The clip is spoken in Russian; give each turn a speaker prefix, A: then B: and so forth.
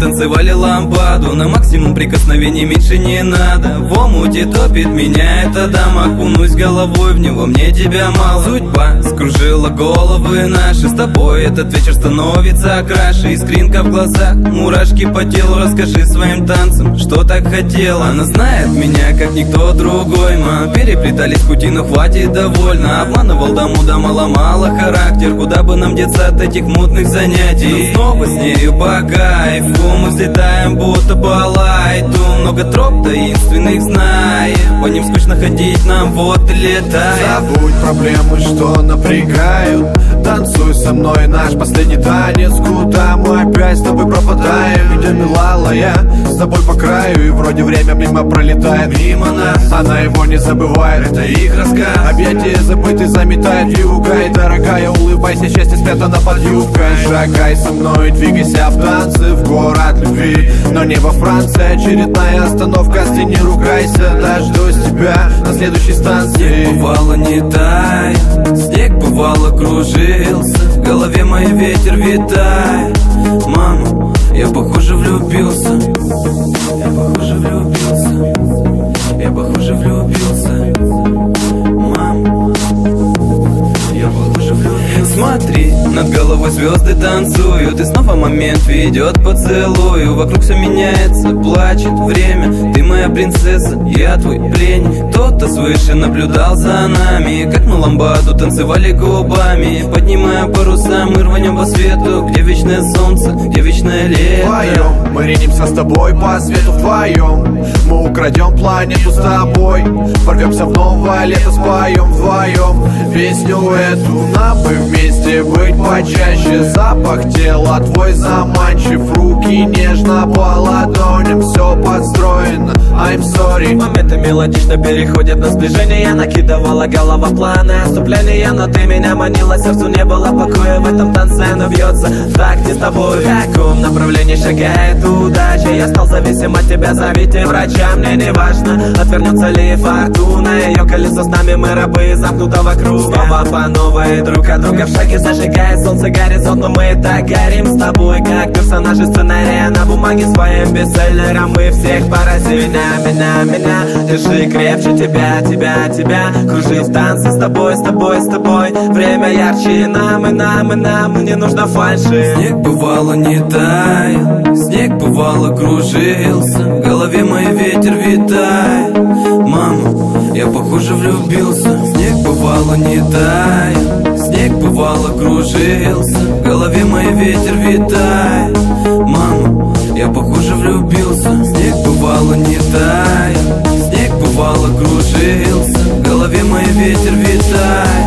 A: танцевали ламбаду. На максимум прикосновений меньше не надо. В омуте топит меня эта дама. Окунусь головой в него, мне тебя мало. Судьба скружила головы наши. С тобой этот вечер становится краше. Искринка в глазах, мурашки по телу. Расскажи своим танцам, что так хотела. Она знает меня, как никто другой. Мы переплетались пути, но хватит, довольно. Обманывал дама, ломала характер. Куда бы нам деться от этих мутных занятий? Но снова с нею по кайфу мы взлетаем, будто по лайту. Много троп таинственных знаем, по ним скучно ходить нам, вот и летаем.
B: Забудь проблемы, что напрягают. Танцуй со мной наш последний танец. Куда мы опять с тобой пропадаем? Идем, милала, я с тобой по краю. И вроде время мимо пролетает мимо нас. Она его не забывает, это их рассказ. Объятия забыты заметает вьюга. И дорогая, улыбайся, счастье спрятано под юбкой. Шагай со мной, двигайся в танцы, в город любви, но не во Франции. Очередная остановка, не ругайся. Дождусь тебя на следующей станции.
A: Снег бывало не тает, снег бывало кружился. В голове мой ветер витает. Мама, я похоже влюбился. Я похоже влюбился. Я похоже влюбился. Мама, я похоже влюбился. Смотри, над головой звезды танцуют, и снова момент ведет поцелую. Вокруг все меняется, плачет время. Ты моя принцесса, я твой пленник. Кто-то свыше наблюдал за нами, как мы ламбаду танцевали губами. Поднимая паруса, мы рванем по свету, где вечное солнце, где вечное лето.
B: Вдвоем мы ринемся с тобой по свету, вдвоем мы украдем планету с тобой. Ворвемся в новое лето, споем вдвоем песню эту. Нам бы вместе быть почаще. Запах тела твой заманчив, руки нежно по ладоням, все подстроено, I'm sorry.
C: Моменты мелодично переходят на сближение. Накидывала голова планы отступления, но ты меня манила, сердцу не было покоя. В этом танце оно бьется в такте с тобой. В каком направлении шагает удача? Я стал зависим от тебя, зовите врача. Мне не важно, отвернется ли фортуна. Ее колесо с нами, мы рабы замкнутого круга. Снова по новой, друг от друга в шаге зажигает солнце горизонт. Но мы так горим с тобой, как персонажи сценария на бумаге своим бестселлером. Мы всех поразили. Меня, держи крепче тебя. Кружи в танце с тобой. Время ярче нам, и не нужно фальши.
A: Снег бывало не таял, снег бывало кружился. В голове мой ветер витает. Мама, я похоже влюбился. Снег бывало не таял, снег бывало кружился. В голове мой ветер витает. Мама, я похоже влюбился. Снег бывало не таял, снег бывало кружился. В голове мой ветер витает.